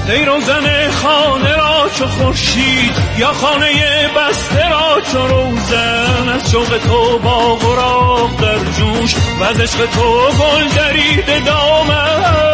ای روزن خانه را چو خورشید یا خانه بسته را چو روزن، از شوق تو با غراق در جوش و از عشق تو گل درید دامن.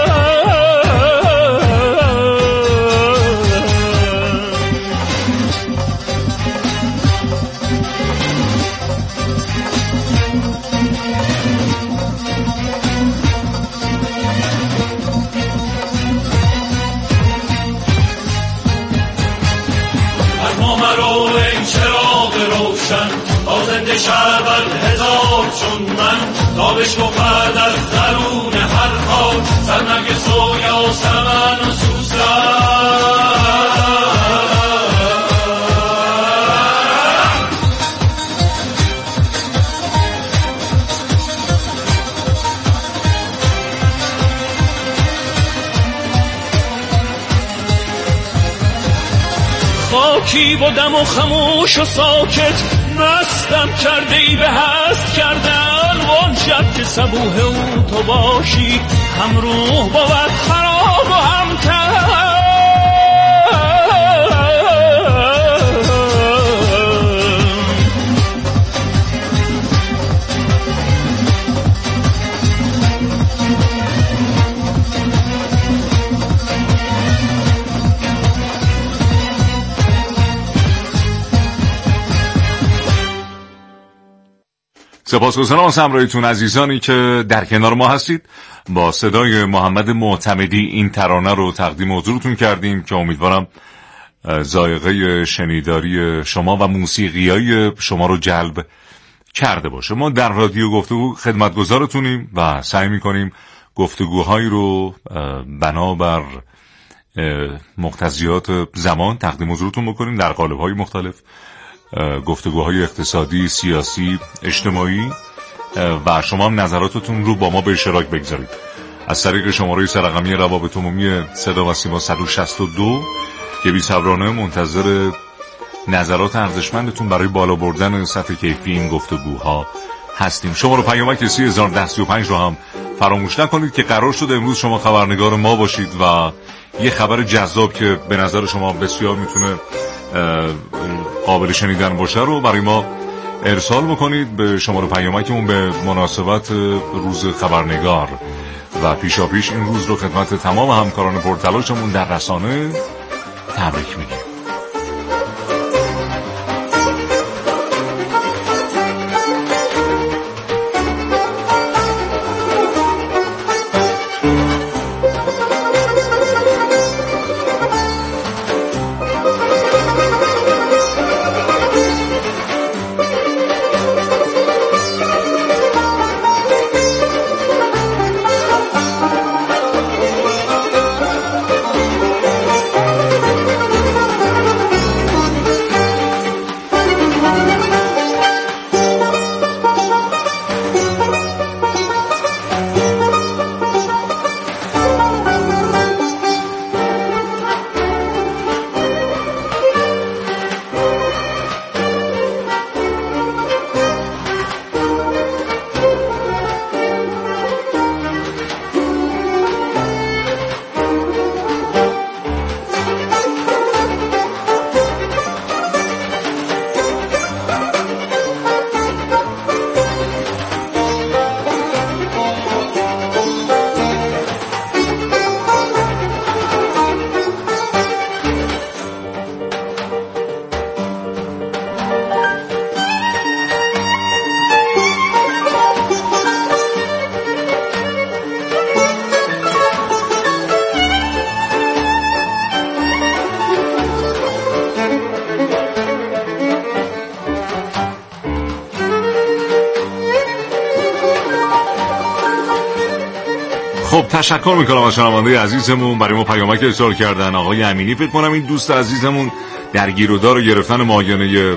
زنده شود هزار چون من، تا بشکفد از درون هر خاک سرنگ سویا سمن و سوسن. خاکی بودم و خموش و ساکت، مستم کرده ای به هست کردن. وان شب که صبوح او تو باشی، هم روح بود خراب و هم تن. سپاسگزارم از همراهیتون عزیزانی که در کنار ما هستید. با صدای محمد معتمدی این ترانه رو تقدیم حضورتون کردیم که امیدوارم ذائقه شنیداری شما و موسیقیای شما رو جلب کرده باشه. ما در رادیو گفتگو خدمتگزارتونیم و سعی میکنیم گفتگوهایی رو بنابر مقتضیات زمان تقدیم حضورتون بکنیم در قالب‌های مختلف، گفتگوهای اقتصادی، سیاسی، اجتماعی، و شما هم نظراتتون رو با ما به اشتراک بگذارید از طریق شماره سرقمی روابط عمومی صدا و سیما 162 که بی‌صبرانه منتظر نظرات ارزشمندتون برای بالا بردن سطح کیفی این گفتگوها هستیم. شماره پیامک 301035 رو هم فراموش نکنید که قرار شده امروز شما خبرنگار ما باشید و یه خبر جذاب که به نظر شما بسیار میتونه قابل شنیدن باشه رو برای ما ارسال بکنید به شماره پیامکمون به مناسبت روز خبرنگار و پیشاپیش این روز رو خدمت تمام همکاران پرتلاشمون در رسانه تبریک میگیم. خب تشکر میکنم از شنونده عزیزمون برای ما پیامک ارسال کردن. آقای امینی فکر کنم این دوست عزیزمون در گیرودار گرفتن معاینه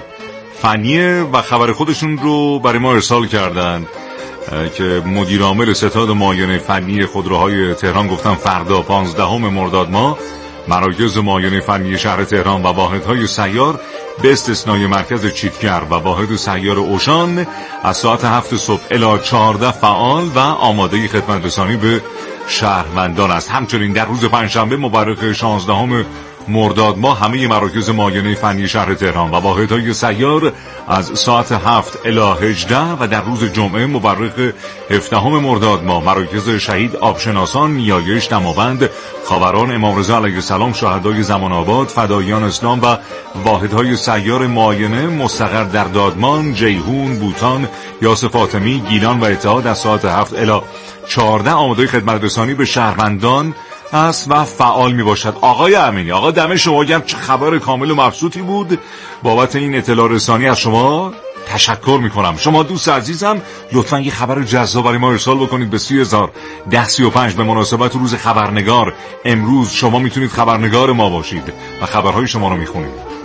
فنیه و خبر خودشون رو برای ما ارسال کردن که مدیر عامل ستاد معاینه فنی خودروهای تهران گفتن فردا 15 مرداد ماه مراکز معاینه فنی شهر تهران و واحدهای سیار به استثنای مرکز چیتگر و واحد سیار اوشان از ساعت 7 صبح الی 14 فعال و آماده خدمت رسانی به شهروندان است. همچنین در روز پنجشنبه مورخ 16 مرداد ماه همه مراکز معاینه فنی شهر تهران و واحدهای سیار از ساعت 7 الی 18 و در روز جمعه مورخ 17 مرداد ماه مراکز شهید آبشناسان، نیایش، دماوند، خاوران، امام رضا علیه السلام، شهدای زمان آباد، فداییان اسلام و واحدهای سیار معاینه مستقر در دادمان، جیهون، بوتان، یاس فاطمی، گیلان و اتحاد از ساعت 7 الی 14 آماده خدمت رسانی به شهروندان است و فعال می باشد. آقای امینی، آقا دم شما گرم، چه خبر کامل و مبسوطی بود. بابت این اطلاع رسانی از شما تشکر می کنم. شما دوست عزیزم لطفاً یه خبر جذاب برای ما ارسال بکنید به 30,1035 به مناسبت روز خبرنگار. امروز شما میتونید خبرنگار ما باشید و خبرهای شما رو میخونید.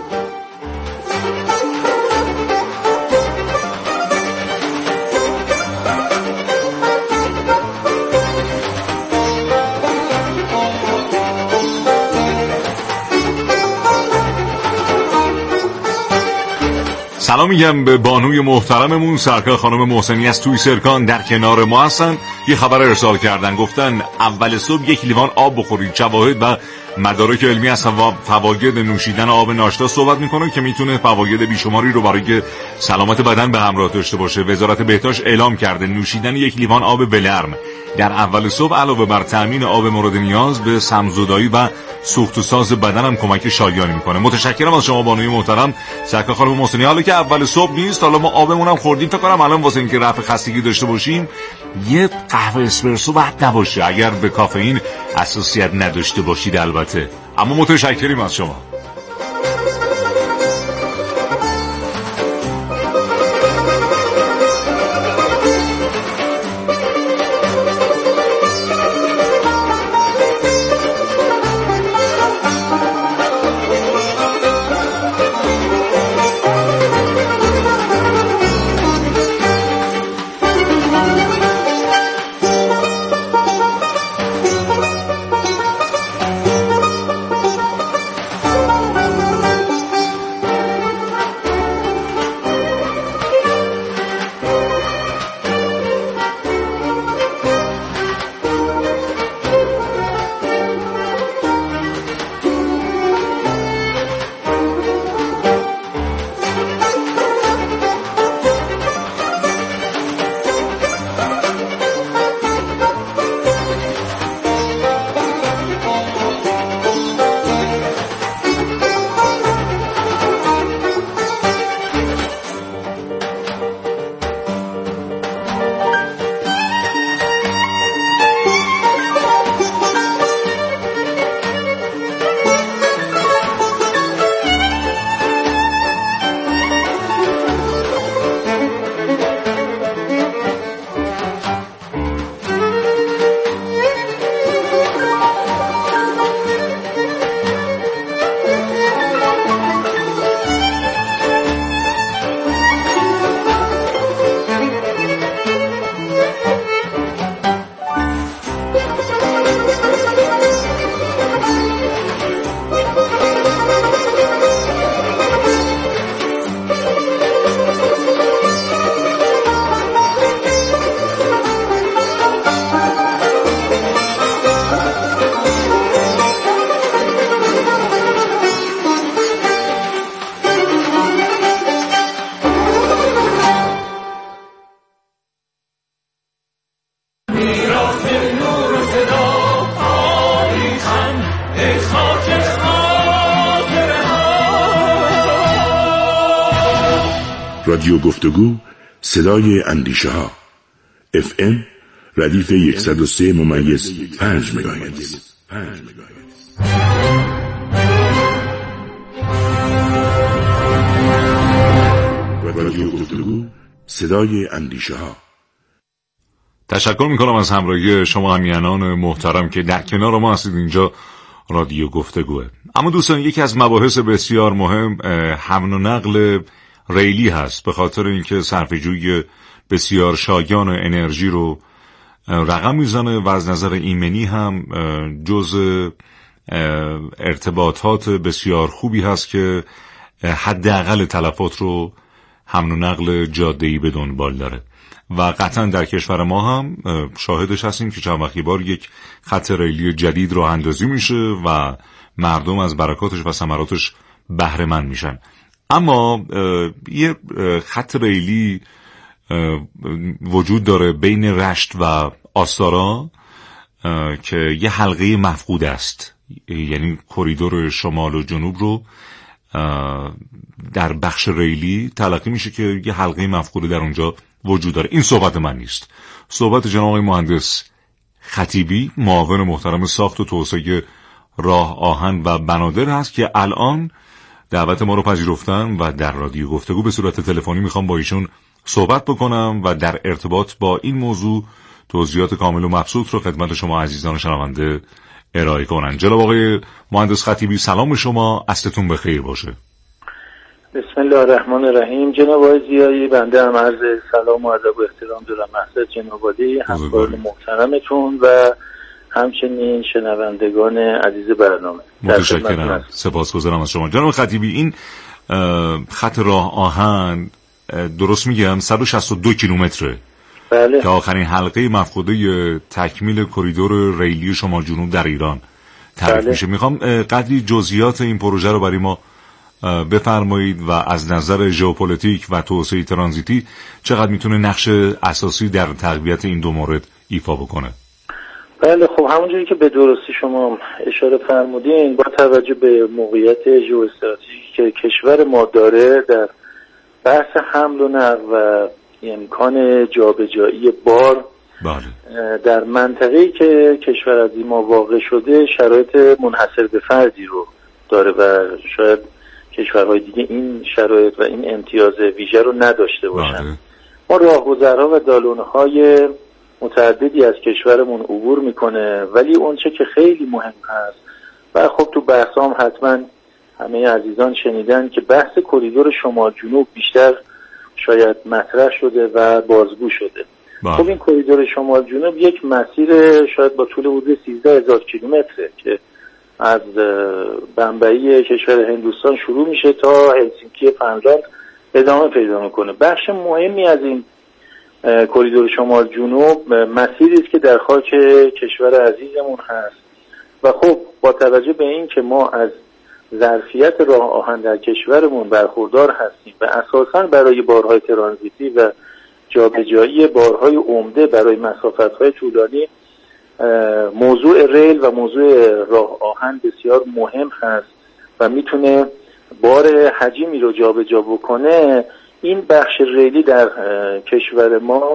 سلام میگم به بانوی محترممون سرکار خانم محسنی از توی سرکان، در کنار ما هستن. یه خبر ارسال کردن، گفتن اول صبح 1 لیوان آب بخورید. شواهد و مدارک علمی از فواید نوشیدن آب ناشتا صحبت میکنه که میتونه فواید بیشماری رو برای سلامت بدن به همراه داشته باشه. وزارت بهداشت اعلام کرده نوشیدن 1 لیوان آب ولرم در اول صبح علاوه بر تامین آب مورد نیاز به سمزدایی و سوخت و ساز بدن هم کمک شایانی میکنه. متشکرم از شما بانوی محترم سرکار خانم محسنی. حالا که اول صبح نیست، حالا ما آبمون هم خوردیم، فکر کنم الان واسه اینکه رفع خستگی داشته باشیم یه قهوه اسپرسو بد نباشه، اگر به کافئین حساسیت نداشته باشید البته. اما متشکریم از شما. رادیو گفتگو، صدای اندیشه ها، FM ردیف 103.5 مگاهرتز. رادیو گفتگو، صدای اندیشه ها. تشکر میکنم از همراهی شما همیهنان محترم که در کنار ما هستید. اینجا رادیو گفتگوه. اما دوستان، یکی از مباحث بسیار مهم حمل و نقل ریلی هست، به خاطر اینکه صرفه‌جویی بسیار شایان انرژی رو رقم میزنه و از نظر ایمنی هم جزء ارتباطات بسیار خوبی هست که حداقل تلفات رو حمل و نقل جاده‌ای به دنبال داره و قطعا در کشور ما هم شاهدش هستیم که چند وقتی بار یک خط ریلی جدید راه اندازی میشه و مردم از برکاتش و ثمراتش بهره مند میشن. اما یه خط ریلی وجود داره بین رشت و آستارا که یه حلقه مفقود است، یعنی کریدور شمال و جنوب رو در بخش ریلی تلقی میشه که یه حلقه مفقود در اونجا وجود داره. این صحبت من نیست، صحبت جناب آقای مهندس خطیبی، معاون محترم ساخت و توسعه راه آهن و بنادر هست که الان دعوت ما رو پذیرفتن و در رادیو گفتگو به صورت تلفنی میخوام با ایشون صحبت بکنم و در ارتباط با این موضوع توضیحات کامل و مبسوط رو خدمت شما عزیزان شنونده ارائه کنن. جناب آقای مهندس خطیبی، سلام شما، عصرتون بخیر باشه. بسم الله الرحمن الرحیم. جناب آقای زیایی، بنده هم عرض سلام و ادب و احترام دارم محضر جناب عالی همکاران محترمتون و همچنین شنوندگان عزیز برنامه. متشکرم، سپاسگزارم از شما. جناب خطیبی، این خط راه آهن درست میگم 162 کیلومتره؟ بله. که آخرین حلقه مفقوده تکمیل کریدور ریلی شمال جنوب در ایران تعریف میشه. میخوام قدری جزئیات این پروژه رو برای ما بفرمایید و از نظر ژئوپلیتیک و توسعه ترانزیتی چقدر میتونه نقش اساسی در تقویت این دو مورد ایفا بکنه؟ بله، خب همونجوری که به درستی شما اشاره فرمودین، با توجه به موقعیت ژئواستراتژیکی که کشور ما داره در بحث حمل و نقل و امکان جابجایی بار، بله، در منطقه‌ای که کشور از ما واقع شده شرایط منحصر به فردی رو داره و شاید کشورهای دیگه این شرایط و این امتیاز ویژه رو نداشته باشن. بله. ما راهگذرها و دالون‌های متعددی از کشورمون عبور میکنه، ولی اونچه که خیلی مهم هست و خب تو بحثام حتما همه عزیزان شنیدن که بحث کریدور شمال جنوب بیشتر شاید مطرح شده و بازگو شده. خب این کریدور شمال جنوب یک مسیر شاید با طول حدود 13,000 کیلومتره که از بمبئی کشور هندوستان شروع میشه تا هلسینکی فنلاند ادامه پیدا میکنه. بخش مهمی از این کریدور شمال جنوب مسیری است که در خاک کشور عزیزمون هست و خب با توجه به این که ما از ظرفیت راه آهن در کشورمون برخوردار هستیم و اساساً برای بارهای ترانزیتی و جابجایی بارهای عمده برای مسافت‌های طولانی موضوع ریل و موضوع راه آهن بسیار مهم هست و میتونه بار حجمی رو جابجا بکنه. این بخش ریلی در کشور ما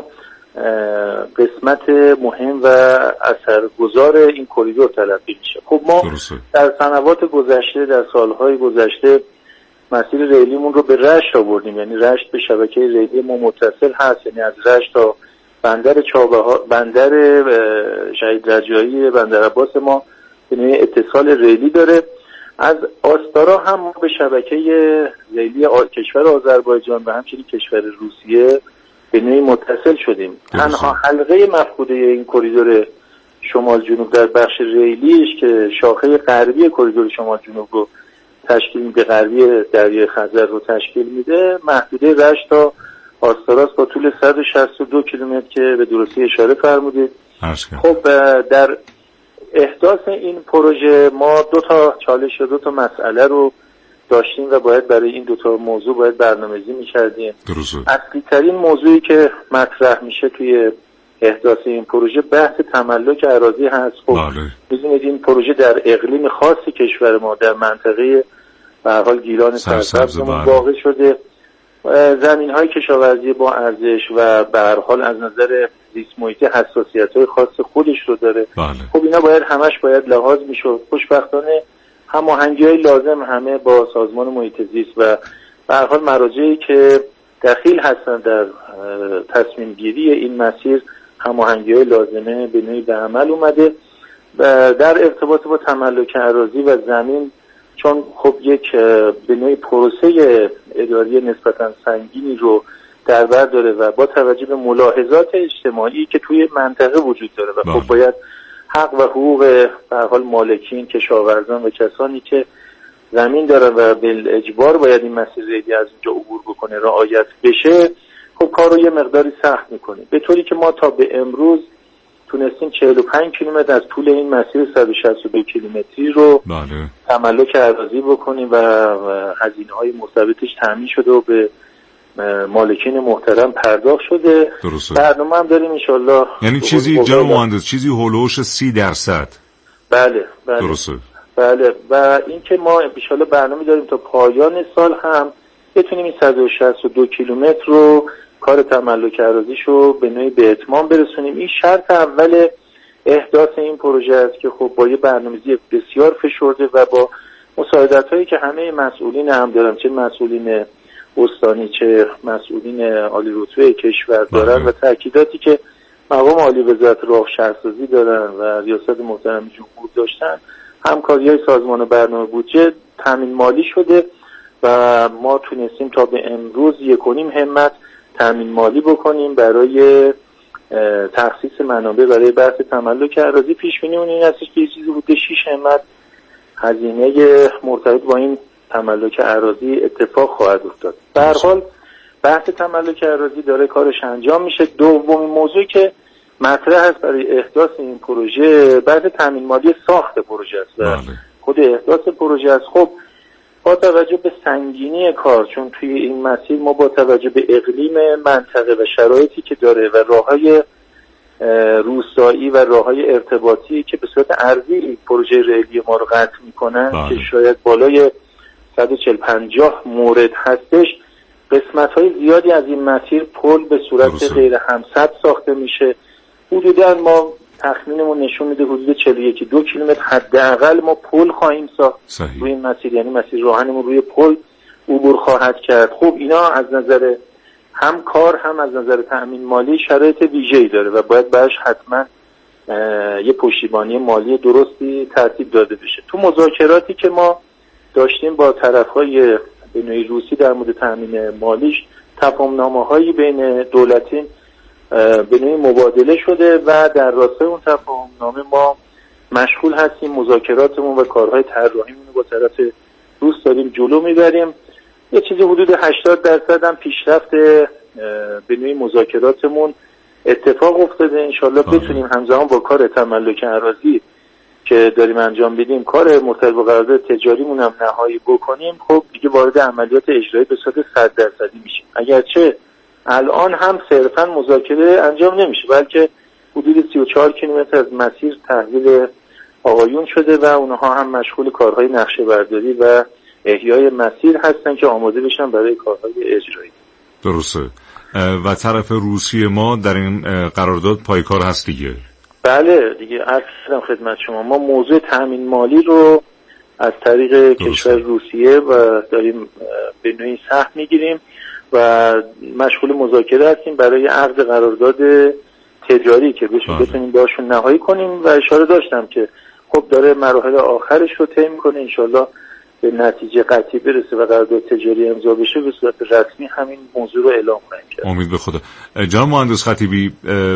قسمت مهم و اثرگذار این کریدور تلقی میشه. خب ما در سنوات گذشته، در سالهای گذشته مسیر ریلیمون رو به رشت آوردیم، یعنی رشت به شبکه ریلی ما متصل هست، یعنی از رشت تا بندر چابهار، بندر شهید رجایی، بندر عباس ما یعنی اتصال ریلی داره. از آستارا هم ما به شبکه ریلی کشور آذربایجان و همچنین کشور روسیه به نوعی متصل شدیم. تنها حلقه مفقوده این کریدور شمال جنوب در بخش ریلیش که شاخه غربی کریدور شمال جنوب رو تشکیل میده، غربی دریای خزر رو تشکیل میده، محدوده رشت تا آستاراس با طول 162 کیلومتر که به درستی اشاره فرمودید. خب در احداث این پروژه ما دو تا چالش و دو تا مسئله رو داشتیم و باید برای این دو تا موضوع باید برنامه‌ریزی می‌کردیم. اصلی ترین موضوعی که مطرح میشه توی احداث این پروژه بحث تملک اراضی هست. خب می‌دونید این پروژه در اقلیم خاصی کشور ما در منطقه به هر حال گیلان سرسبز واقع شده، زمین‌های کشاورزی با ارزش و به هر حال از نظر زیست محیطی حساسیت‌های خاص خودش رو داره. خب اینا همش باید لحاظ میشد. خوشبختانه هماهنگی‌های لازم همه با سازمان محیط زیست و به هر حال مراجعی که دخیل هستن در تصمیم گیری این مسیر هماهنگی‌های لازمه به نوعی به عمل اومده. در ارتباط با تملک اراضی و زمین، چون خب یک به نوعی پروسه اداری نسبتاً سنگینی رو در بر داره و با توجه به ملاحظات اجتماعی که توی منطقه وجود داره و خب باید حق و حقوق به هر حال مالکین، کشاورزان و کسانی که زمین دارن و بالاجبار باید این مسیر ریلی از اینجا عبور بکنه رعایت بشه، خب کار رو یه مقداری سخت میکنه، به طوری که ما تا به امروز تونستیم 45 کیلومتر از طول این مسیر 162 کیلومتری رو تملک اراضی بکنیم و هزینه‌های مرتبطش تامین شده و به مالکین محترم پرداخت شده. برنامه هم داریم انشالله. یعنی چیزی جناب مهندس چیزی هولوش 30%. بله درسته. بله و این که ما انشالله برنامه داریم تا پایان سال هم بتونیم این 162 کیلومتر رو کار تملک اراضیشو به نوعی به اتمام برسونیم. این شرط اول احداث این پروژه است که خب با یه برنامه‌ریزی بسیار فشرده و با مساعدت‌هایی که همه مسئولین هم دارن، چه مسئولین استانی چه مسئولین عالی رتبه کشور دارن و تأکیداتی که مقام عالی وزارت راه شهرسازی دارن و ریاست محترم جمهور داشتن، همکاری‌های سازمان برنامه بودجه تامین مالی شده و ما تونستیم تا به امروز 1.5 همت تامین مالی بکنیم برای تخصیص منابع برای بحث تملک اراضی. پیش بینی اون این هستش که یه چیزی بوده 6 همت هزینه مرتبط با این تملک اراضی اتفاق خواهد افتاد. به هر حال بحث تملک اراضی داره کارش انجام میشه. دومین موضوعی که مطرح است برای احداث این پروژه بحث تامین مالی ساخت پروژه است و خود احداث پروژه است. خب با توجه به سنگینی کار، چون توی این مسیر ما با توجه به اقلیم منطقه و شرایطی که داره و راههای روستایی و راههای ارتباطی که به صورت ارضی پروژه ریلی ما رو قطع میکنن که شاید بالای 140-150 مورد هستش، قسمت‌های زیادی از این مسیر پل به صورت غیر همسد ساخته میشه. حدوداً ما تخمینمون نشون میده حدود 41-42 کیلومتر حداقل ما پل خواهیم ساخت روی این مسیر، یعنی مسیر راهنمون روی پل عبور خواهد کرد. خب اینا از نظر هم کار هم از نظر تأمین مالی شرایط ویژه‌ای داره و باید براش حتما یه پشتیبانی مالی درستی ترتیب داده بشه. تو مذاکراتی که ما داشتیم با طرف‌های به نوعی روسی در مورد تأمین مالیش تفاهم‌نامه‌هایی بین دولتین به نوعی مبادله شده و در راستای اون تفاهم‌نامه ما مشغول هستیم مذاکراتمون و کارهای طراحیمون رو با طرف روس داریم جلو میبریم. یه چیزی حدود 80% هم پیشرفت به نوعی مذاکراتمون اتفاق افتاده. انشالله بتونیم همزمان با کار تملک اراضی که داریم انجام بدیم کار مرتبط با قرارداد تجاریمون هم نهایی بکنیم. خب دیگه وارد عملیات اجرایی به صورت 100% میشیم. اگرچه الان هم صرفا مذاکره انجام نمیشه بلکه حدود 34 کیلومتر از مسیر تحویل آقایون شده و اونها هم مشغول کارهای نقشه برداری و احیای مسیر هستن که آماده بشن برای کارهای اجرایی. درسته. و طرف روسیه ما در این قرارداد پایکار هست دیگه؟ بله دیگه، عرض کردم خدمت شما ما موضوع تامین مالی رو از طریق کشور روسیه و داریم به نوعی سهم میگیریم و مشغول مذاکره هستیم برای عقد قرارداد تجاری که بتونیم باشون نهایی کنیم و اشاره داشتم که خب داره مراحل آخرش رو طی میکنه، انشالله به نتیجه قطعی برسه و قرارداد تجاری امضا بشه به صورت رسمی همین موضوع رو اعلام خواهیم کرد. امید به خدا. جناب مهندس خطیبی،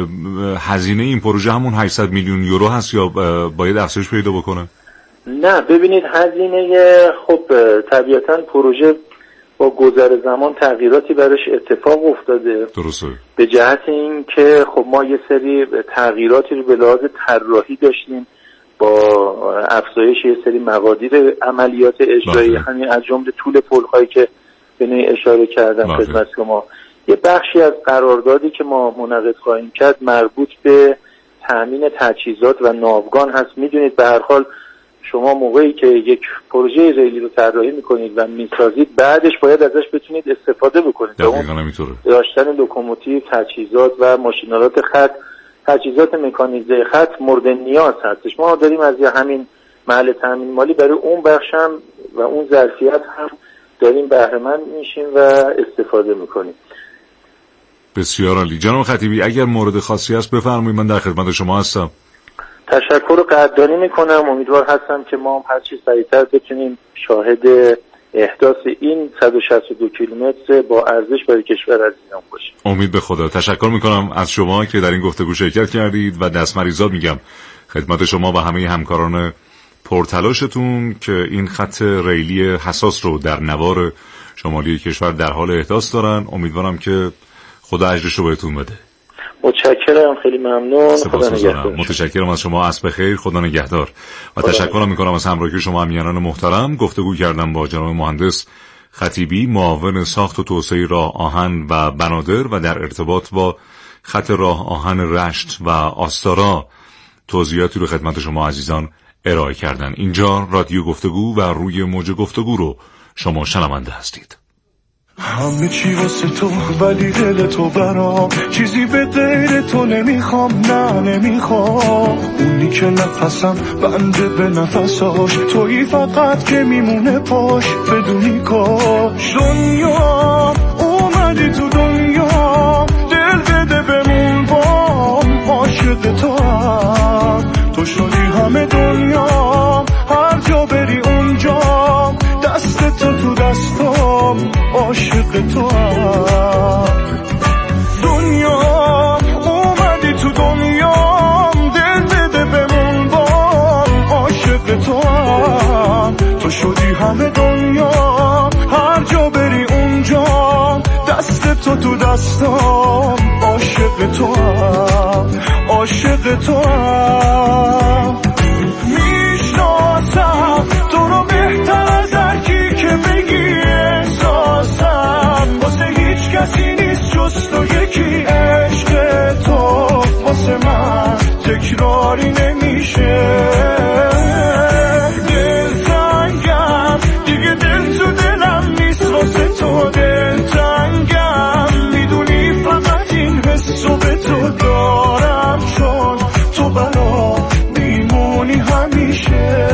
هزینه این پروژه همون 800 میلیون یورو هست یا باید افزایش پیدا بکنه؟ نه ببینید هزینه خب طبیعتاً پروژه با گذر زمان تغییراتی برش اتفاق افتاده. درسته. به جهت این که خب ما یه سری تغییراتی رو به لحاظ طراحی داشتیم با افزایش یه سری مقادیر عملیات اجرایی، همین از جمله طول پل‌هایی که به نوعی اشاره کردم خدمت شما. یه بخشی از قراردادی که ما منعقد خواهیم کرد مربوط به تامین تجهیزات و ناوگان هست. میدونید به هر حال شما موقعی که یک پروژه ریلی رو طراحی میکنید و میسازید بعدش باید ازش بتونید استفاده بکنید. داشتن لوکوموتیو، تجهیزات و ماشینالات خط، تجهیزات مکانیزه خط مورد نیاز هستش. ما داریم از همین محل تامین مالی برای اون بخشم و اون ظرفیت هم داریم بهره مند میشیم و استفاده میکنیم. بسیار عالی. جناب خطیبی اگر مورد خاصی هست بفرمایید، من در خدمت شما هستم. تشکر و قدردانی میکنم. امیدوار هستم که ما هر چی سریعتر بتونیم شاهد احداث این 162 کیلومتر با ارزش برای کشور عزیزم باشیم. امید به خدا. تشکر میکنم از شما که در این گفتگو شرکت کردید و دستمریزاد میگم خدمت شما و همه همکاران پرتلاشتون که این خط ریلی حساس رو در نوار شمالی کشور در حال احداث دارن. امیدوارم که خدا اجرشو بهتون بده. متشکرم، خیلی ممنون. خدا نگهدار. متشکرم از شما. عصر بخیر، خدا نگهدار. و تشکر میکنم از همراهی شما امیانان محترم. گفتگو کردم با جناب مهندس خطیبی، معاون ساخت و توسعه راه آهن و بنادر و در ارتباط با خط راه آهن رشت و آستارا توضیحاتی رو خدمت شما عزیزان ارائه کردن. اینجا رادیو گفتگو و روی موج گفتگو رو شما شنونده هستید. همه چی واسه تو ولی دل تو برام، چیزی به غیر تو نمیخوام، نه نمیخوام. اونی که نفسم بنده به نفساش، تویی فقط که میمونه پاش بدونی کاش. دنیا اومدی تو دنیا، دل بده بمون بام، عاشق تو هم تو شدی همه دنیا، هر جا بری اونجا دست تو دستام، عاشق تو هم. دنیا اومدی تو دنیا، دل بده بمون بام، عاشق تو هم تو شدی همه دنیا، هر جا بری اونجا دست تو دستام، عاشق تو هم، عاشق تو هم. میشناسم تو رو بهتر از هر کی که بگی، احساسم واسه هیچ کسی نیست جز تو یکی. عشق تو واسه من تکراری نمیشه، دلتنگم دیگه، دل تو دلم نیست واسه تو دلتنگم. میدونی فقط این حسو به تو دارم، چون تو برا میمونی همیشه.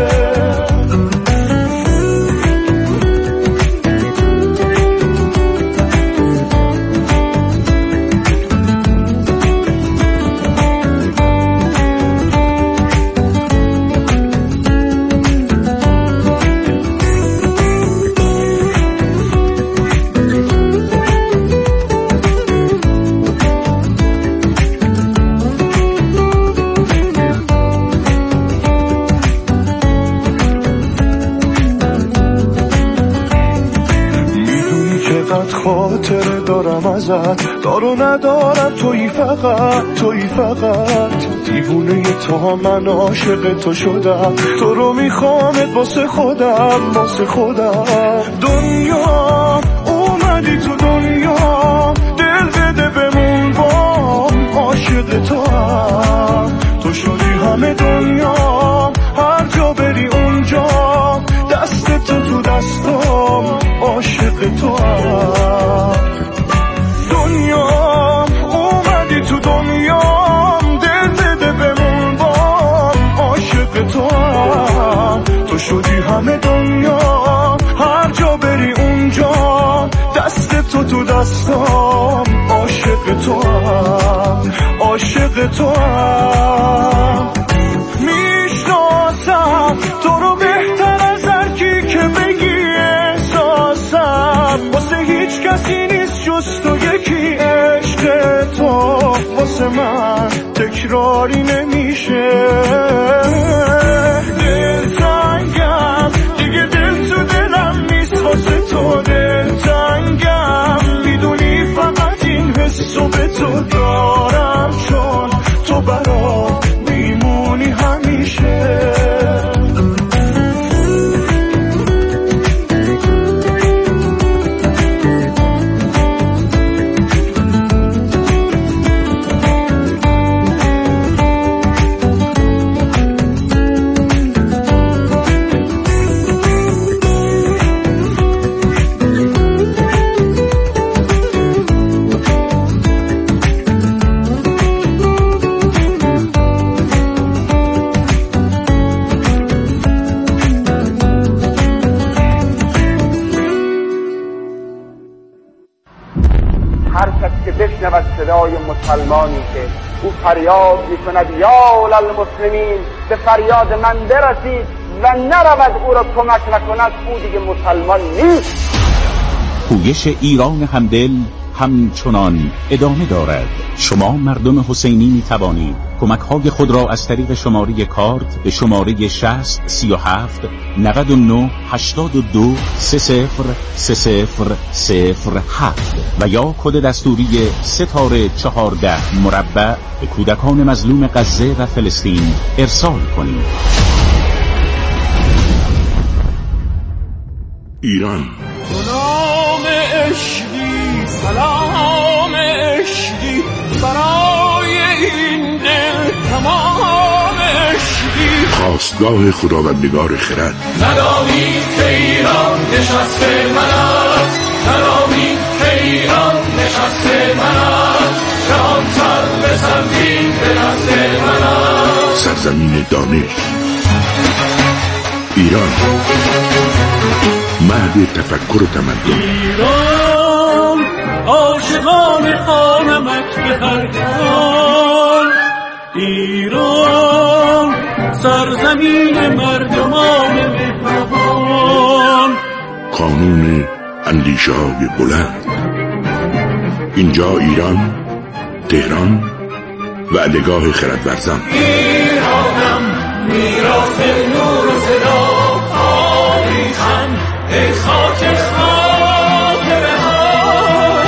خاطره دارم ازت، دارو ندارم، تویی فقط، تویی فقط. دیوونه تا من عاشق تو شدم، تو رو میخوامت واسه خودم، واسه خودم. دنیا اومدی تو دنیا، دل بده بمون بام، عاشق تو هم تو شدی همه دنیا، هر جا بری اونجا دست تو دستام، عاشق تو هم. دنیا اومدی تو دنیا، دل بده بمون بام، عاشق تو هم تو شدی همه دنیا، هر جا بری اونجا دست تو دستام، عاشق تو هم، عاشق تو هم. میشناسم تو رو بهتر از هر کی که بگی، احساسم واسه هیچ کسی نیست جز تو یکی. عشق تو واسه من تکراری نمیشه، دلتنگم دیگه، دل تو دلم نیست واسه تو دلتنگم. میدونی فقط این حسو به تو دارم، چون تو برا میمونی همیشه. بشنود صدای مسلمانی که او فریاد میکند یا للمسلمین، به فریاد من برسید و نرود او را کمک نکند، او دیگه مسلمان نیست. پویش ایران همدل همچنان ادامه دارد. شما مردم حسینی می توانید کمک های خود را از طریق شماره کارت به شماره 60 37 99 82 30 3007 و یا کد دستوری *14 به کودکان مظلوم غزه و فلسطین ارسال کنید. ایران سلام عشقی، سلام عشقی برای این دل تمام عشقی. خواستگاه خداوندگار خرد. ندانید که ایران نشسته من است، ندانید که ایران نشسته من است، جهان سر به سرزین به دست من است. سرزمین دانش ایران، مهد تفکر و تمدن. ایران عاشقان خانمت به هر کان، ایران سرزمین مردمان مهربان. کانون اندیشه های بلند. اینجا ایران، تهران، وعدهگاه خردورزان. ایرانم میراث نور و صدا، تاریخم ای خاک خاطره ها.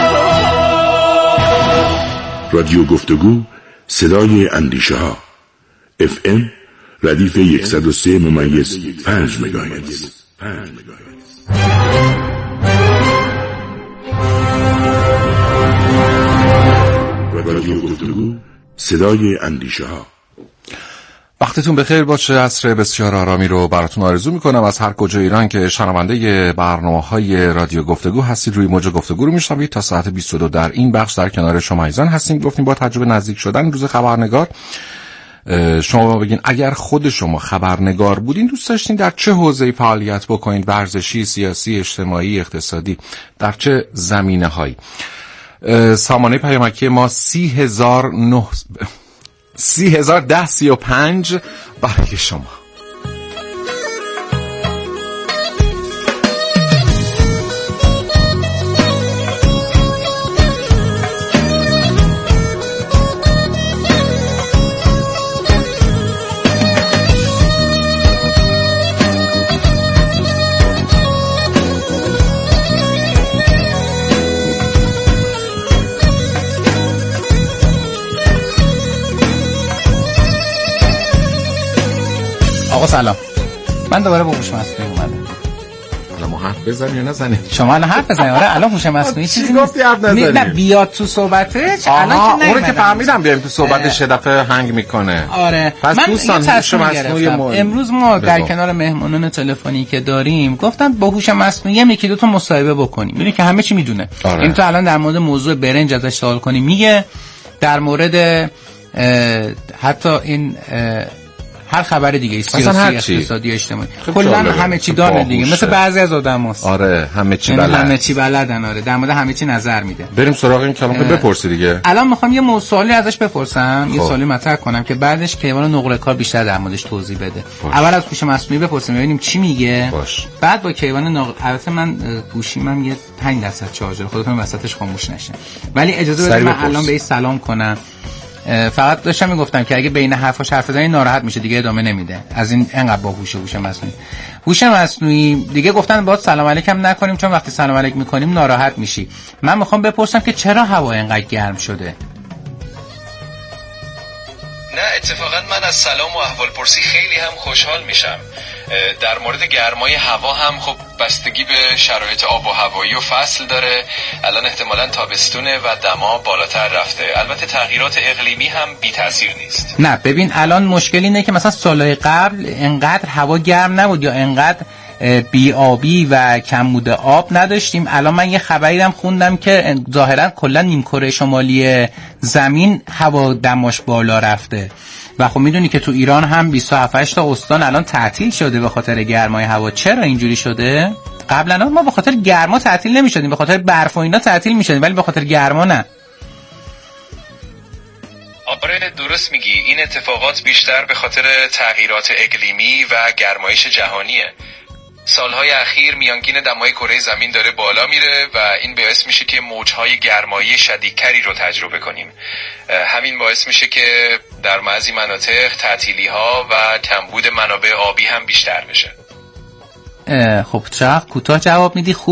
رادیو گفتگو، صدای اندیشه ها. FM ردیف 103.5 مگاهرتز. رادیو گفتگو، صدای اندیشه ها. وقتتون بخیر باشه. عصر بسیار آرامی رو براتون آرزو میکنم از هر کجا ایران که شنونده برنامه‌های رادیو گفتگو هستید. روی موج گفتگو رو میشنوید تا ساعت 22 در این بخش در کنار شما عزیزان هستیم. گفتیم با تجربه نزدیک شدن روز خبرنگار شما بگین اگر خود شما خبرنگار بودین دوست داشتین در چه حوزه‌ای فعالیت بکنید؟ ورزشی، سیاسی، اجتماعی، اقتصادی، در چه زمینه‌هایی؟ سامانه پیامکی ما 301035 برای شما. آقا سلام، من دوباره با هوش مصنوعی اومدم. الان ما حرف بزنیم یا نزنیم؟ شما الان حرف بزنید. آره الان هوش مصنوعی چیزی گفتی حرف نزنیم؟ نه بیاد تو صحبتش. الان که اون که فهمیدم بیایم تو صحبتش دفعه هنگ میکنه. آره پس دوستان هوش مصنوعی امروز ما در کنار مهمانان تلفنی که داریم گفتن با هوش مصنوعی یکی دو تا مصاحبه بکنیم. میدونی که همه چی میدونه. این تو الان در مورد موضوع برنج ازش سوال کنی میگه، در مورد حتی این هر خبر دیگه سیاسی، اقتصادی، اجتماعی، کلا همه چی داره دیگه، مثل بعضی از آدماست. آره همه چی بلد، همه چی بلدن. آره در مورد همه چی نظر میده. بریم سراغ این کلام بپرسی دیگه. الان میخوام یه سوالی ازش بپرسم، یه سوالی مطرح کنم که بعدش کیوان نقره کار بیشتر در موردش توضیح بده. اول از هوش مصنوعی بپرسیم ببینیم چی میگه. بعد با کیوان البته من گوشیمم یه 5% شارژ داره، خودتون وسطش خاموش نشه، ولی اجازه بدید من الان بهش سلام کنم. فقط داشتم میگفتم که اگه بین حرفاش حرف بزنی ناراحت میشه دیگه، ادامه نمیده. از این انقدر باهوش هوش مصنوعی دیگه گفتن باید سلام علیکم نکنیم چون وقتی سلام علیک میکنیم ناراحت میشی. من میخوام بپرسم که چرا هوا اینقدر گرم شده؟ نه اتفاقا من از سلام و احوالپرسی خیلی هم خوشحال میشم. در مورد گرمای هوا هم خب بستگی به شرایط آب و هوایی و فصل داره. الان احتمالاً تابستونه و دما بالاتر رفته. البته تغییرات اقلیمی هم بی تاثیر نیست. نه ببین الان مشکل اینه که مثلا سالهای قبل انقدر هوا گرم نبود یا انقدر بی‌آبی و کمبود آب نداشتیم. الان من یه خبری هم خوندم که ظاهرا کلا نیمکره شمالی زمین هوا دماش بالا رفته و خب میدونی که تو ایران هم 27 تا استان الان تعطیل شده به خاطر گرمای هوا. چرا اینجوری شده؟ قبلا ما به خاطر گرما تعطیل نمی‌شدیم، به خاطر برف و اینا تعطیل می‌شدیم، ولی به خاطر گرما نه. آره درست میگی، این اتفاقات بیشتر به خاطر تغییرات اقلیمی و گرمایش جهانیه. سالهای اخیر میانگین دمای کره زمین داره بالا میره و این باعث میشه که موجهای گرمایی شدیدتری رو تجربه کنیم. همین باعث میشه که در بعضی مناطق تعطیلی‌ها و کمبود منابع آبی هم بیشتر بشه. خب چقدر کوتاه جواب میدی.